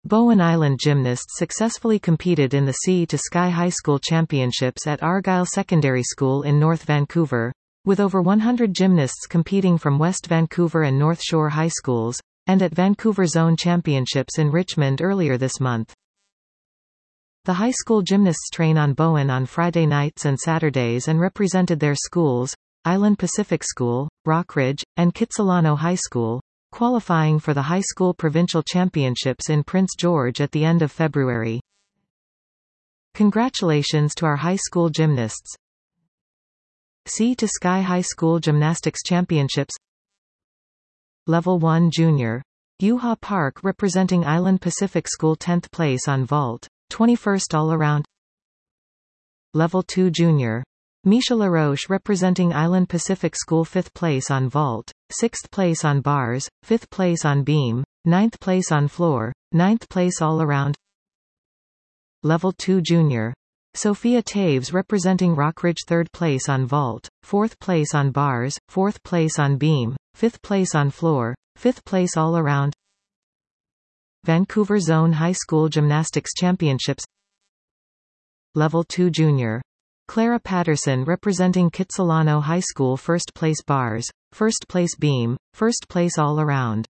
Bowen Island gymnasts successfully competed in the Sea to Sky High School Championships at Argyle Secondary School in North Vancouver, with over 100 gymnasts competing from West Vancouver and North Shore High Schools, and at Vancouver Zone Championships in Richmond earlier this month. The high school gymnasts train on Bowen on Friday nights and Saturdays and represented their schools, Island Pacific School, Rockridge, and Kitsilano High School, qualifying for the High School Provincial Championships in Prince George at the end of February. Congratulations to our high school gymnasts. Sea to Sky High School Gymnastics Championships. Level 1 Junior. Yuha Park representing Island Pacific School 10th place on vault, 21st all-around. Level 2 Junior. Misha LaRoche representing Island Pacific School 5th place on vault, 6th place on bars, 5th place on beam, 9th place on floor, 9th place all-around. Level 2 Junior. Sophia Taves representing Rockridge 3rd place on vault, 4th place on bars, 4th place on beam, 5th place on floor, 5th place all-around. Vancouver Zone High School Gymnastics Championships. Level 2 Junior. Clara Patterson representing Kitsilano High School 1st place bars, 1st place beam, 1st place all-around.